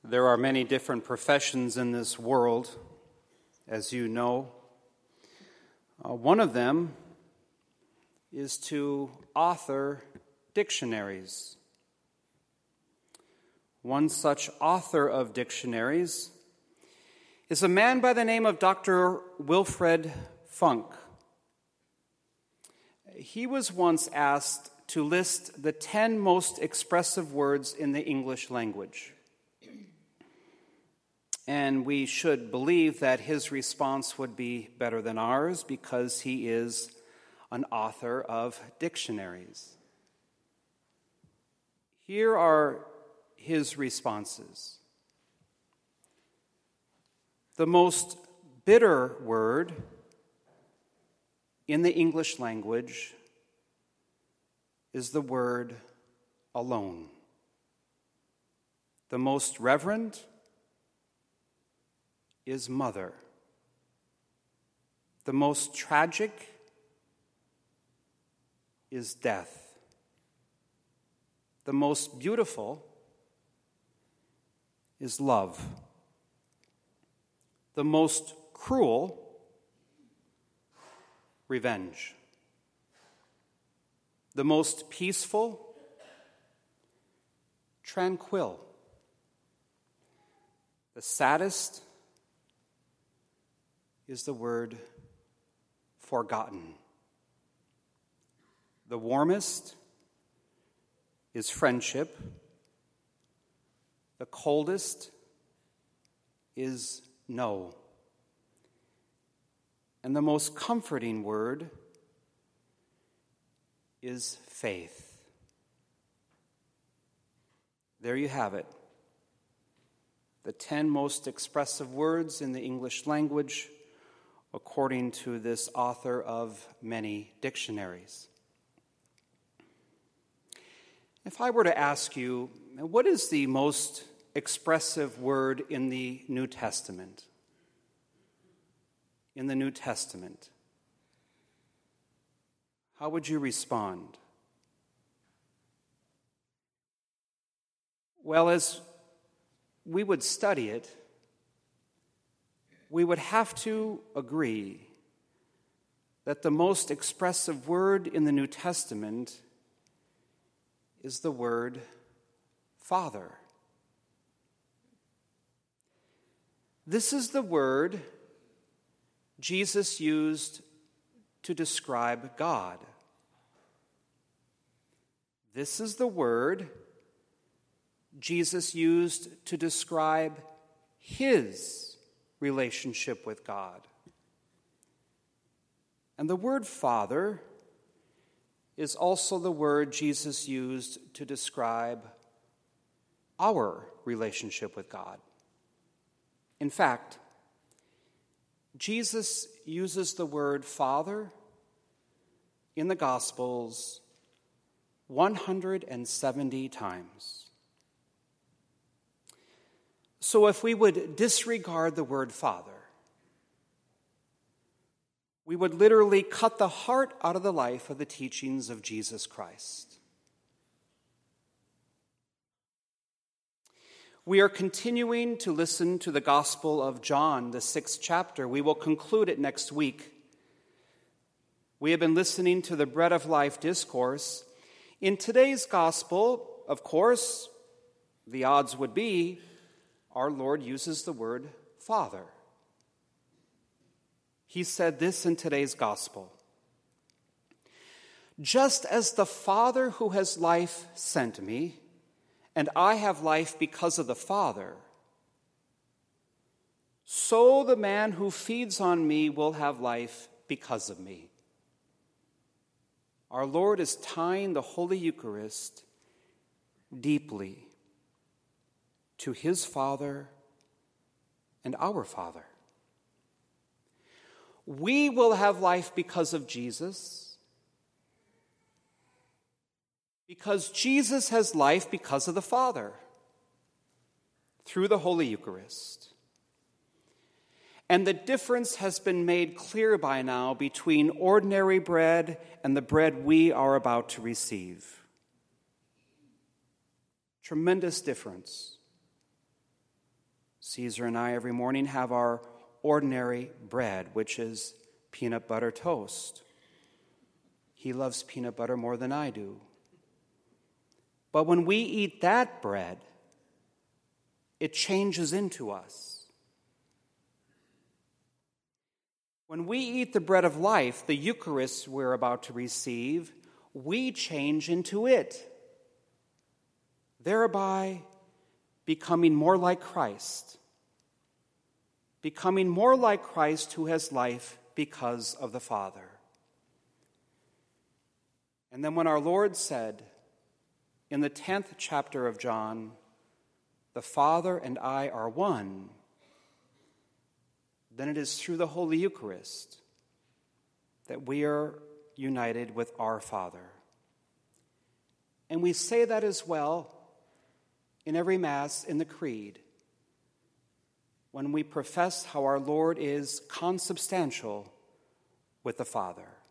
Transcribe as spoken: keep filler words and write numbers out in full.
There are many different professions in this world, as you know. Uh, one of them is to author dictionaries. One such author of dictionaries is a man by the name of Doctor Wilfred Funk. He was once asked to list the ten most expressive words in the English language. And we should believe that his response would be better than ours because he is an author of dictionaries. Here are his responses. The most bitter word in the English language is the word alone. The most reverend is mother. The most tragic is death. The most beautiful is love. The most cruel, revenge. The most peaceful, tranquil. The saddest is the word forgotten. The warmest is friendship. The coldest is no. And the most comforting word is faith. There you have it. The ten most expressive words in the English language, according to this author of many dictionaries. If I were to ask you, what is the most expressive word in the New Testament? In the New Testament, how would you respond? Well, as we would study it, we would have to agree that the most expressive word in the New Testament is the word Father. This is the word Jesus used to describe God. This is the word Jesus used to describe his relationship with God. And the word Father is also the word Jesus used to describe our relationship with God. In fact, Jesus uses the word Father in the Gospels one hundred seventy times. So if we would disregard the word Father, we would literally cut the heart out of the life of the teachings of Jesus Christ. We are continuing to listen to the Gospel of John, the sixth chapter. We will conclude it next week. We have been listening to the Bread of Life discourse. In today's Gospel, of course, the odds would be our Lord uses the word Father. He said this in today's Gospel: "Just as the Father who has life sent me, and I have life because of the Father, so the man who feeds on me will have life because of me." Our Lord is tying the Holy Eucharist deeply to his Father and our Father. We will have life because of Jesus, because Jesus has life because of the Father through the Holy Eucharist. And the difference has been made clear by now between ordinary bread and the bread we are about to receive. Tremendous difference. Caesar and I every morning have our ordinary bread, which is peanut butter toast. He loves peanut butter more than I do. But when we eat that bread, it changes into us. When we eat the bread of life, the Eucharist we're about to receive, we change into it, thereby becoming more like Christ, becoming more like Christ who has life because of the Father. And then when our Lord said in the tenth chapter of John, "The Father and I are one," then it is through the Holy Eucharist that we are united with our Father. And we say that as well in every Mass in the Creed, when we profess how our Lord is consubstantial with the Father.